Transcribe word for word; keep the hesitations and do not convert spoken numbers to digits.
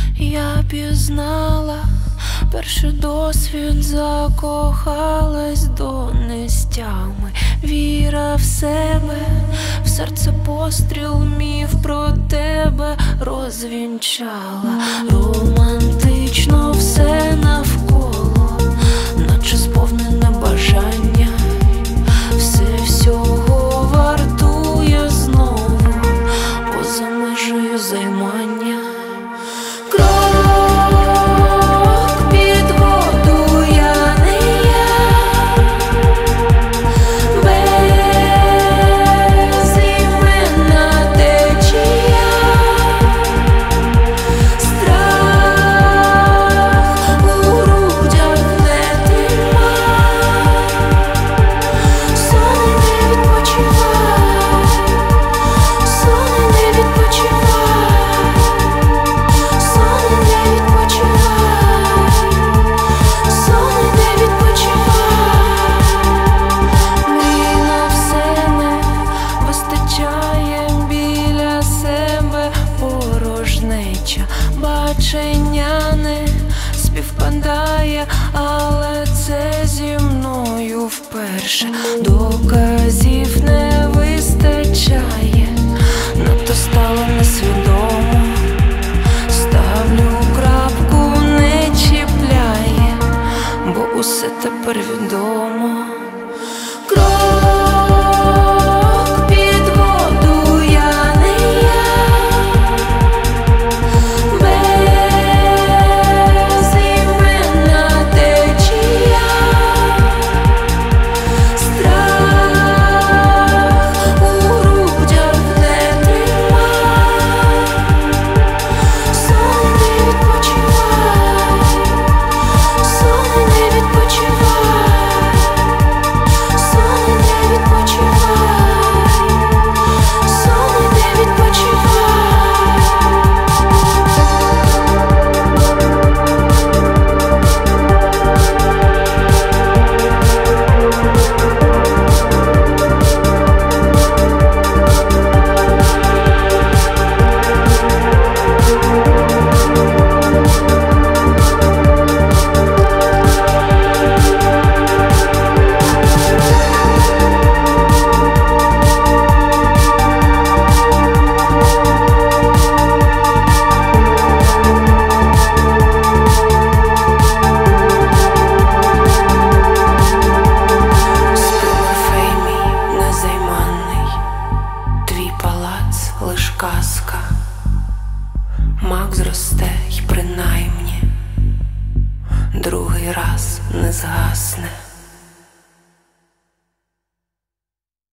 Я пізнала перший досвід, закохалась до нестями. Віра в себе, в серце постріл, міф про тебе розвінчала. Романтично все навколо, наче сповнене бажання. Все всього вартує знову, поза межею займання. Бачення не співпадає, але це зі мною вперше. Доказів не вистачає, надто стало несвідомо. Ставлю крапку, не чіпляє, бо усе тепер відомо. Лиш казка, мак зросте й принаймні другий раз не згасне.